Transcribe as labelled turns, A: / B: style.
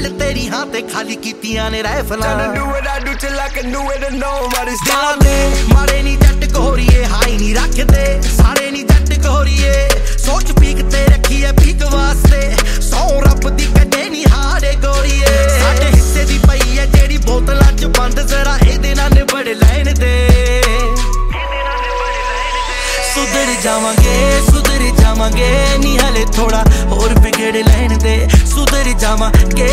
A: दिल तेरी हां ते खाली कीतियां ने राइफलां
B: do what I do till I can do it and nobody's
A: दिलां दे मारे नी जट गोरीए हाई नी रखदे सारे नी जट गोरीए सोच पीक ते रखी है पीक वास्ते सौ रब दी कदे नी हारे गोरीए साडे हिस्से दी पई है जेड़ी बोतलां च बंद जरा इहदे नाल निबड़ लैण दे सुधर जावांगे नी हले थोड़ा होर बिगड़ लैण दे सुधर जावांगे